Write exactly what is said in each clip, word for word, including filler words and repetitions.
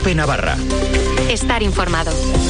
COPE Navarra. Estar informado.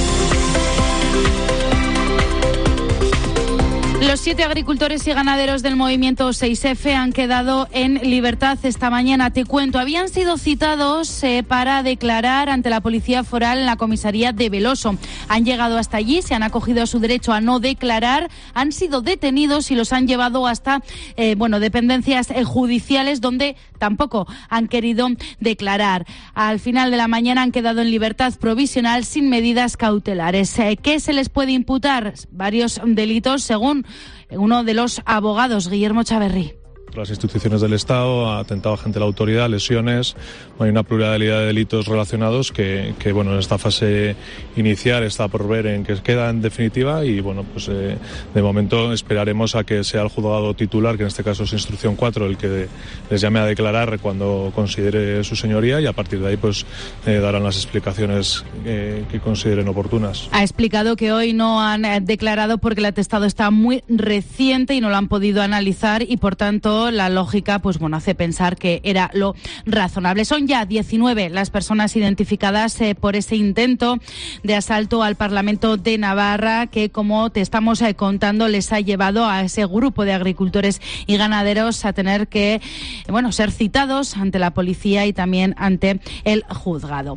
Los siete agricultores y ganaderos del movimiento seis efe han quedado en libertad esta mañana. Te cuento, habían sido citados eh, para declarar ante la Policía Foral en la comisaría de Veloso. Han llegado hasta allí, se han acogido a su derecho a no declarar, han sido detenidos y los han llevado hasta eh, bueno, dependencias eh, judiciales donde tampoco han querido declarar. Al final de la mañana han quedado en libertad provisional sin medidas cautelares. Eh, ¿Qué se les puede imputar? Varios delitos según uno de los abogados, Guillermo Chaverrí. Las instituciones del Estado, atentado ante la autoridad, lesiones, hay una pluralidad de delitos relacionados que, que bueno, en esta fase inicial está por ver en qué queda en definitiva y bueno, pues eh, de momento esperaremos a que sea el juzgado titular, que en este caso es instrucción cuatro, el que les llame a declarar cuando considere su señoría y a partir de ahí pues eh, darán las explicaciones eh, que consideren oportunas. Ha explicado que hoy no han eh, declarado porque el atestado está muy reciente y no lo han podido analizar y por tanto la lógica pues bueno hace pensar que era lo razonable. Son ya diecinueve las personas identificadas eh, por ese intento de asalto al Parlamento de Navarra que, como te estamos eh, contando, les ha llevado a ese grupo de agricultores y ganaderos a tener que bueno ser citados ante la policía y también ante el juzgado.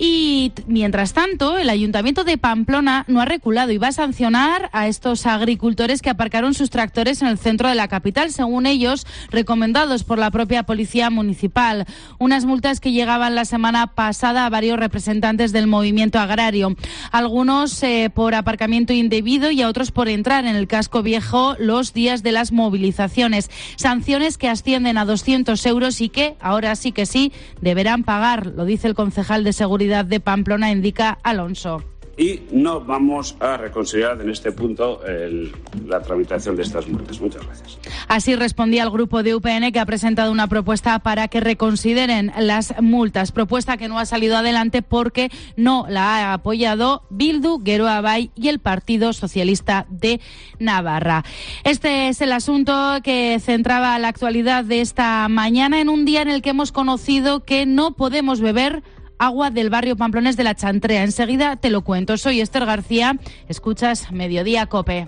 Y mientras tanto, el Ayuntamiento de Pamplona no ha reculado y va a sancionar a estos agricultores que aparcaron sus tractores en el centro de la capital, según ellos, recomendados por la propia Policía Municipal. Unas multas que llegaban la semana pasada a varios representantes del movimiento agrario. Algunos eh, por aparcamiento indebido y a otros por entrar en el casco viejo los días de las movilizaciones. Sanciones que ascienden a doscientos euros y que ahora sí que sí deberán pagar, lo dice el concejal de Seguridad de Pamplona, indica Alonso. Y no vamos a reconsiderar en este punto el, la tramitación de estas multas. Muchas gracias. Así respondía el grupo de U P N, que ha presentado una propuesta para que reconsideren las multas. Propuesta que no ha salido adelante porque no la ha apoyado Bildu, Geroa Bai y el Partido Socialista de Navarra. Este es el asunto que centraba la actualidad de esta mañana en un día en el que hemos conocido que no podemos beber agua del barrio pamplonés de La Chantrea. Enseguida te lo cuento. Soy Esther García. Escuchas Mediodía COPE.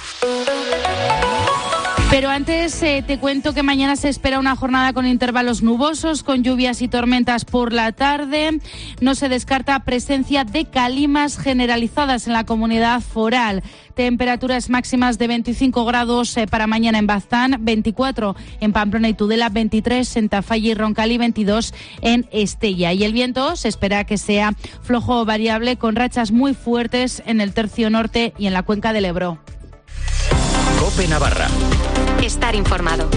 Pero antes eh, te cuento que mañana se espera una jornada con intervalos nubosos, con lluvias y tormentas por la tarde. No se descarta presencia de calimas generalizadas en la comunidad foral. Temperaturas máximas de veinticinco grados eh, para mañana en Baztán, veinticuatro en Pamplona y Tudela, veintitrés en Tafalla y Roncalí, veintidós en Estella. Y el viento se espera que sea flojo o variable, con rachas muy fuertes en el tercio norte y en la cuenca del Ebro. COPE Navarra. Estar informado.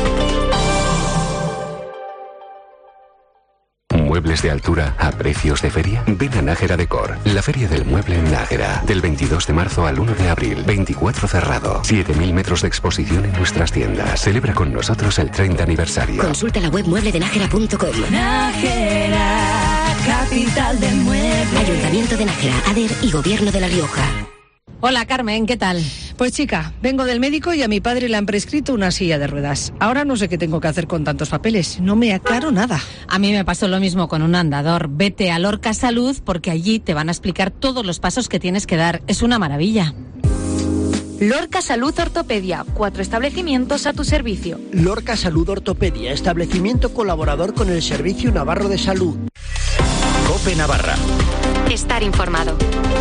Muebles de altura a precios de feria. Ven a Nájera Decor, la feria del mueble en Nájera. Del veintidós de marzo al uno de abril, veinticuatro cerrado. siete mil metros de exposición en nuestras tiendas. Celebra con nosotros el treinta aniversario. Consulta la web mueble de nájera punto com. Nájera, capital del mueble. Ayuntamiento de Nájera, A D E R y Gobierno de La Rioja. Hola Carmen, ¿qué tal? Pues chica, vengo del médico y a mi padre le han prescrito una silla de ruedas. Ahora no sé qué tengo que hacer con tantos papeles, no me aclaro nada. A mí me pasó lo mismo con un andador. Vete a Lorca Salud porque allí te van a explicar todos los pasos que tienes que dar. Es una maravilla. Lorca Salud Ortopedia, cuatro establecimientos a tu servicio. Lorca Salud Ortopedia, establecimiento colaborador con el Servicio Navarro de Salud. COPE Navarra. Estar informado.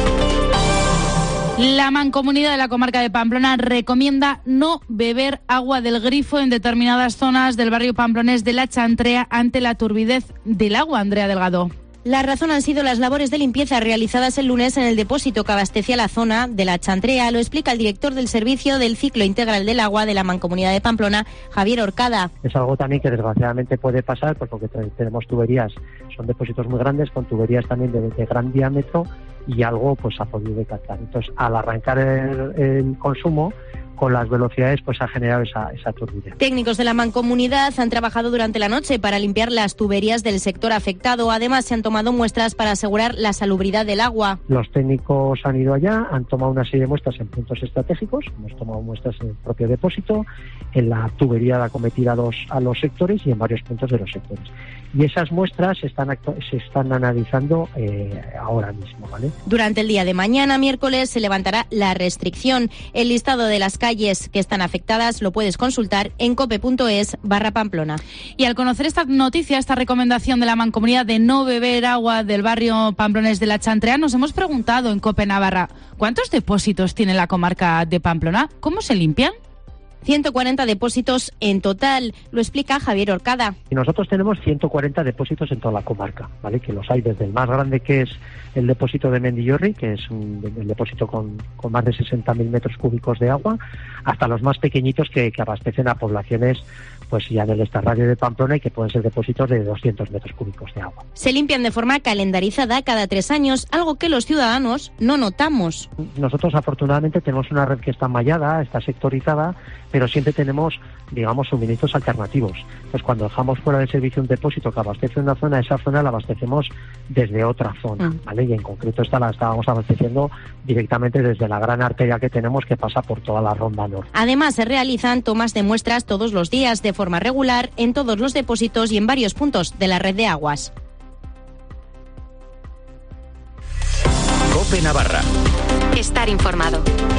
La Mancomunidad de la Comarca de Pamplona recomienda no beber agua del grifo en determinadas zonas del barrio pamplonés de La Chantrea ante la turbidez del agua. Andrea Delgado. La razón han sido las labores de limpieza realizadas el lunes en el depósito que abastecía la zona de La Chantrea. Lo explica el director del Servicio del Ciclo Integral del Agua de la Mancomunidad de Pamplona, Javier Orcada. Es algo también que desgraciadamente puede pasar, pues porque tenemos tuberías, son depósitos muy grandes, con tuberías también de, de gran diámetro, y algo pues ha podido decantar. Entonces, al arrancar el, el consumo, con las velocidades pues ha generado esa, esa turbidez. Técnicos de la Mancomunidad han trabajado durante la noche para limpiar las tuberías del sector afectado. Además, se han tomado muestras para asegurar la salubridad del agua. Los técnicos han ido allá, han tomado una serie de muestras en puntos estratégicos, hemos tomado muestras en el propio depósito, en la tubería acometida a los, a los sectores y en varios puntos de los sectores. Y esas muestras se están, se están analizando eh, ahora mismo, ¿vale? Durante el día de mañana, miércoles, se levantará la restricción. El listado de las calles que están afectadas lo puedes consultar en cope.es barra Pamplona. Y al conocer esta noticia, esta recomendación de la Mancomunidad de no beber agua del barrio pamplonés de la Chantrea, nos hemos preguntado en Cope Navarra, ¿cuántos depósitos tiene la comarca de Pamplona? ¿Cómo se limpian? ciento cuarenta depósitos en total, lo explica Javier Orcada. Y nosotros tenemos ciento cuarenta depósitos en toda la comarca, ¿vale? Que los hay desde el más grande, que es el depósito de Mendillorri, que es un el depósito con, con más de sesenta mil metros cúbicos de agua, hasta los más pequeñitos que, que abastecen a poblaciones pues ya en el extrarradio de Pamplona y que pueden ser depósitos de doscientos metros cúbicos de agua. Se limpian de forma calendarizada cada tres años, algo que los ciudadanos no notamos. Nosotros afortunadamente tenemos una red que está mallada, está sectorizada, pero siempre tenemos, digamos, suministros alternativos. Entonces, cuando dejamos fuera de servicio un depósito que abastece una zona, esa zona la abastecemos desde otra zona, mm. ¿vale? Y en concreto esta la estábamos abasteciendo directamente desde la gran arteria que tenemos que pasa por toda la Ronda Norte. Además, se realizan tomas de muestras todos los días de forma regular en todos los depósitos y en varios puntos de la red de aguas. Cope Navarra. Estar informado.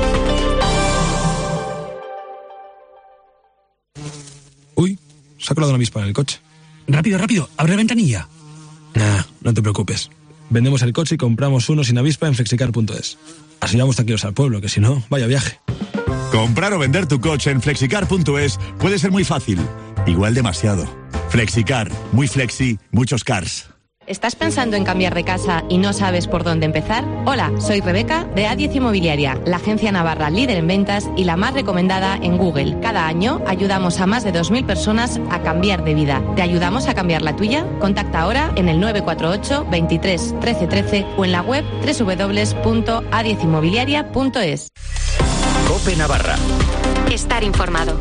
Uy, se ha colado una avispa en el coche. Rápido, rápido, abre la ventanilla. Nah, no te preocupes. Vendemos el coche y compramos uno sin avispa en flexicar punto es. Así vamos tranquilos al pueblo, que si no, vaya viaje. Comprar o vender tu coche en flexicar punto es puede ser muy fácil. Igual demasiado. Flexicar, muy flexi, muchos cars. ¿Estás pensando en cambiar de casa y no sabes por dónde empezar? Hola, soy Rebeca de A diez Inmobiliaria, la agencia navarra líder en ventas y la más recomendada en Google. Cada año ayudamos a más de dos mil personas a cambiar de vida. ¿Te ayudamos a cambiar la tuya? Contacta ahora en el nueve cuatro ocho, veintitrés, trece trece o en la web doble u doble u doble u punto a diez inmobiliaria punto es. Cope Navarra. Estar informado.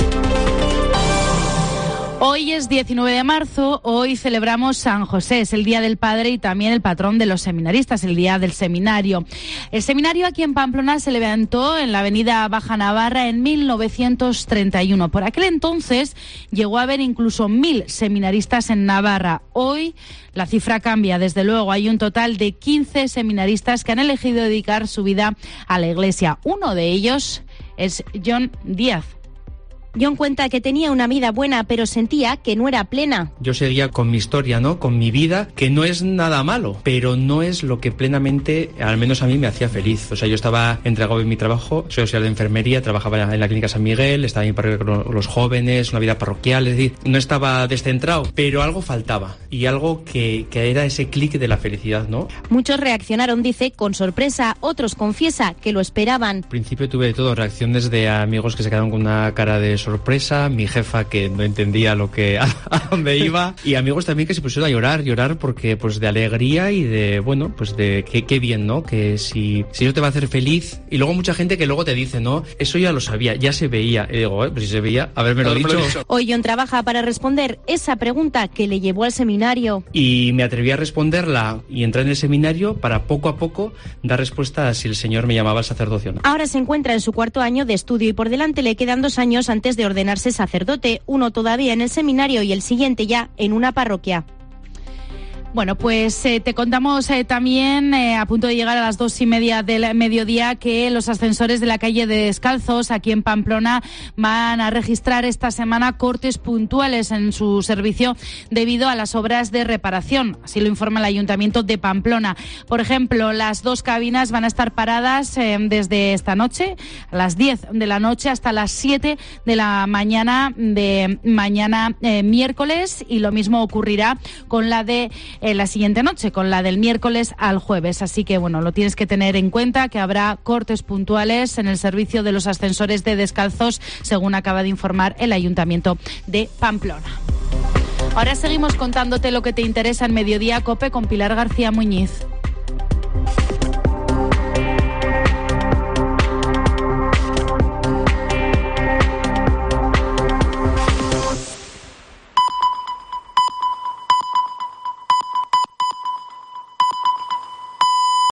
Hoy es diecinueve de marzo, hoy celebramos San José, es el Día del Padre y también el patrón de los seminaristas, el Día del Seminario. El seminario aquí en Pamplona se levantó en la avenida Baja Navarra en mil novecientos treinta y uno. Por aquel entonces llegó a haber incluso mil seminaristas en Navarra. Hoy la cifra cambia, desde luego, hay un total de quince seminaristas que han elegido dedicar su vida a la Iglesia. Uno de ellos es John Díaz. John cuenta que tenía una vida buena, pero sentía que no era plena. Yo seguía con mi historia, ¿no? Con mi vida, que no es nada malo, pero no es lo que plenamente, al menos a mí, me hacía feliz. O sea, yo estaba entregado en mi trabajo, soy auxiliar de enfermería, trabajaba en la clínica San Miguel, estaba en mi parroquia con los jóvenes, una vida parroquial, es decir, no estaba descentrado, pero algo faltaba y algo que, que era ese clic de la felicidad, ¿no? Muchos reaccionaron, dice, con sorpresa, otros confiesa que lo esperaban. Al principio tuve de todo, reacciones de amigos que se quedaron con una cara de sorpresa, mi jefa que no entendía lo que a, a dónde iba y amigos también que se pusieron a llorar, llorar porque pues de alegría y de, bueno, pues de qué, qué bien, ¿no? Que si, si eso te va a hacer feliz. Y luego mucha gente que luego te dice, ¿no? Eso ya lo sabía, ya se veía. Y digo, eh, pues si se veía, haberme lo dicho. dicho. Hoy John trabaja para responder esa pregunta que le llevó al seminario. Y me atreví a responderla y entré en el seminario para poco a poco dar respuesta a si el Señor me llamaba al sacerdocio, ¿no? Ahora se encuentra en su cuarto año de estudio y por delante le quedan dos años antes de ordenarse sacerdote, uno todavía en el seminario y el siguiente ya en una parroquia. Bueno, pues eh, te contamos eh, también, eh, a punto de llegar a las dos y media del mediodía, que los ascensores de la calle de Descalzos, aquí en Pamplona, van a registrar esta semana cortes puntuales en su servicio debido a las obras de reparación. Así lo informa el Ayuntamiento de Pamplona. Por ejemplo, las dos cabinas van a estar paradas eh, desde esta noche, a las diez de la noche, hasta las siete de la mañana de mañana eh, miércoles, y lo mismo ocurrirá con la de Eh, la siguiente noche, con la del miércoles al jueves. Así que, bueno, lo tienes que tener en cuenta, que habrá cortes puntuales en el servicio de los ascensores de Descalzos, según acaba de informar el Ayuntamiento de Pamplona. Ahora seguimos contándote lo que te interesa en Mediodía Cope con Pilar García Muñiz.